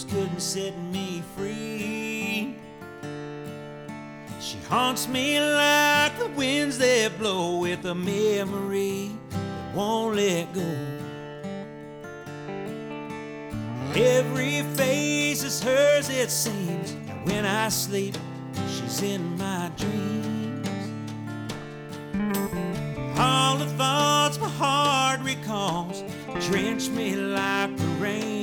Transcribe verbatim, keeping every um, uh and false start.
couldn't set me free. She haunts me like the winds that blow, with a memory that won't let go. Every face is hers, it seems, and when I sleep, she's in my dreams. All the thoughts my heart recalls drench me like the rain.